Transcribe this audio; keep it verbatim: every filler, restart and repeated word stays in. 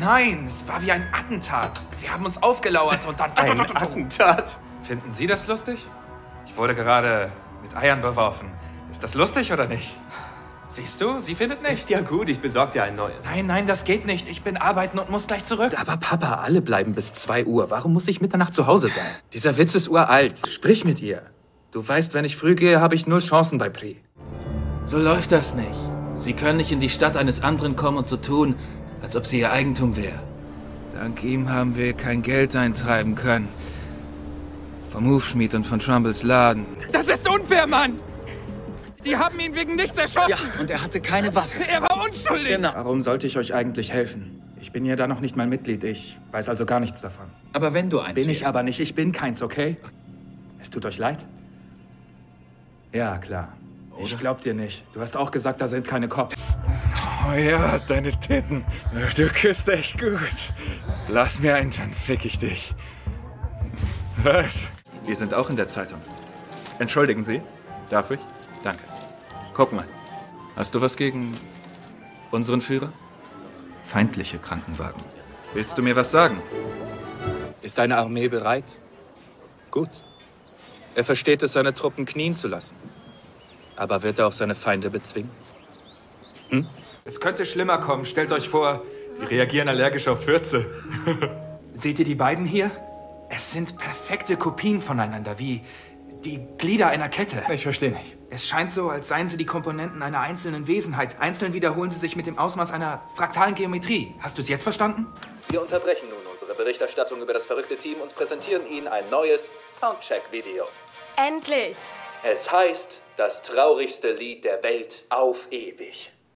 Nein, es war wie ein Attentat. Sie haben uns aufgelauert und dann... Ein Attentat? Finden Sie das lustig? Ich wurde gerade mit Eiern beworfen. Ist das lustig oder nicht? Siehst du, sie findet nicht. Ist ja gut, ich besorge dir ein neues. Nein, nein, das geht nicht. Ich bin arbeiten und muss gleich zurück. Aber Papa, alle bleiben bis zwei Uhr. Warum muss ich Mitternacht zu Hause sein? Dieser Witz ist uralt. Sprich mit ihr. Du weißt, wenn ich früh gehe, habe ich null Chancen bei Pri. So läuft das nicht. Sie können nicht in die Stadt eines anderen kommen und so tun, als ob sie ihr Eigentum wäre. Dank ihm haben wir kein Geld eintreiben können. Vom Hufschmied und von Trumbles Laden. Das ist unfair, Mann! Sie haben ihn wegen nichts erschossen! Ja, und er hatte keine Waffe. Er war unschuldig! Genau. Warum sollte ich euch eigentlich helfen? Ich bin ja da noch nicht mal Mitglied. Ich weiß also gar nichts davon. Aber wenn du eins Bin ich wirst. aber nicht. Ich bin keins, okay? Es tut euch leid? Ja, klar. Ich glaub dir nicht. Du hast auch gesagt, da sind keine Cops. Oh ja, deine Titten. Du küsst echt gut. Lass mir einen, dann fick ich dich. Was? Wir sind auch in der Zeitung. Entschuldigen Sie, darf ich? Danke. Guck mal. Hast du was gegen unseren Führer? Feindliche Krankenwagen. Willst du mir was sagen? Ist deine Armee bereit? Gut. Er versteht es, seine Truppen knien zu lassen. Aber wird er auch seine Feinde bezwingen? Hm? Es könnte schlimmer kommen. Stellt euch vor, die reagieren allergisch auf Fürze. Seht ihr die beiden hier? Es sind perfekte Kopien voneinander, wie die Glieder einer Kette. Ich verstehe nicht. Es scheint so, als seien sie die Komponenten einer einzelnen Wesenheit. Einzeln wiederholen sie sich mit dem Ausmaß einer fraktalen Geometrie. Hast du es jetzt verstanden? Wir unterbrechen nun unsere Berichterstattung über das verrückte Team und präsentieren Ihnen ein neues Soundcheck-Video. Endlich! Es heißt, das traurigste Lied der Welt auf ewig.